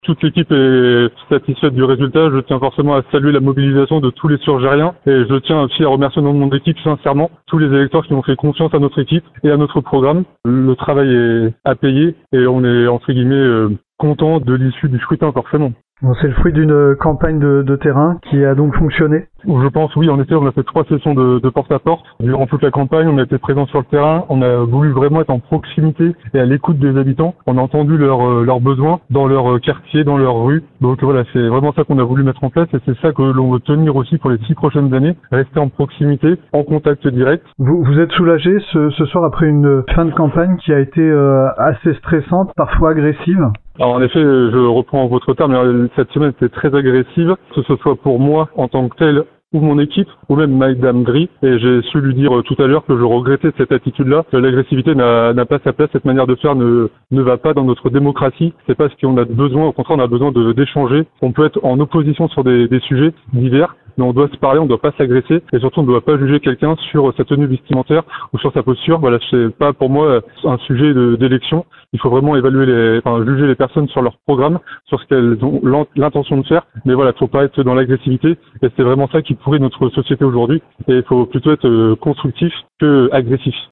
toute l'équipe est satisfaite du résultat. Je tiens forcément à saluer la mobilisation de tous les surgériens et je tiens aussi à remercier au nom de mon équipe sincèrement tous les électeurs qui ont fait confiance à notre équipe et à notre programme. Le travail est à payer et on est entre guillemets content de l'issue du scrutin forcément. Bon, c'est le fruit d'une campagne de terrain qui a donc fonctionné. Je pense, oui, en effet, on a fait 3 sessions de porte-à-porte. Durant toute la campagne, on a été présent sur le terrain. On a voulu vraiment être en proximité et à l'écoute des habitants. On a entendu leurs besoins dans leur quartier, dans leur rue. Donc voilà, c'est vraiment ça qu'on a voulu mettre en place et c'est ça que l'on veut tenir aussi pour les 6 prochaines années. Rester en proximité, en contact direct. Vous êtes soulagé ce soir après une fin de campagne qui a été assez stressante, parfois agressive? Alors en effet, je reprends votre terme, mais cette semaine était très agressive, que ce soit pour moi en tant que tel ou mon équipe, ou même Madame Gris, et j'ai su lui dire tout à l'heure que je regrettais cette attitude-là, que l'agressivité n'a pas sa place, cette manière de faire ne va pas dans notre démocratie, c'est pas ce qu'on a besoin, au contraire on a besoin d'échanger, on peut être en opposition sur des sujets divers, mais on doit se parler, on ne doit pas s'agresser, et surtout on ne doit pas juger quelqu'un sur sa tenue vestimentaire ou sur sa posture. Voilà, c'est pas pour moi un sujet d'élection. Il faut vraiment juger les personnes sur leur programme, sur ce qu'elles ont l'intention de faire. Mais voilà, il ne faut pas être dans l'agressivité. Et c'est vraiment ça qui pourrit notre société aujourd'hui. Et il faut plutôt être constructif que agressif.